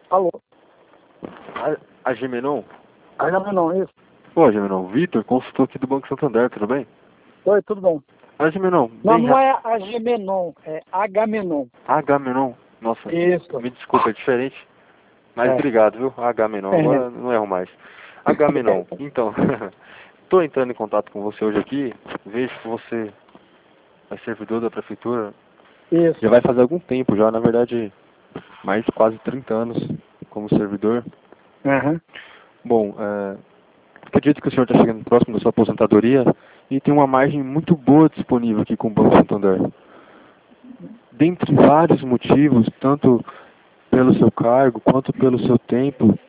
Alô? Agamenon? Agamenon, isso. Ô, Agamenon, Vitor, consultor aqui do Banco Santander, tudo bem? Oi, tudo bom? Agamenon, Não, bem não é Agamenon, é Agamenon. Agamenon, nossa, Isso. me desculpa, é diferente. Mas É. obrigado, viu? Agamenon, agora não erro mais. Agamenon, então, tô entrando em contato com você hoje aqui, vejo que você é servidor da prefeitura. Isso. Já vai fazer algum tempo já, na verdade, mais de quase 30 anos como servidor. Uhum. Bom, acredito que o senhor está chegando próximo da sua aposentadoria e tem uma margem muito boa disponível aqui com o Banco Santander. Dentre vários motivos, tanto pelo seu cargo quanto pelo seu tempo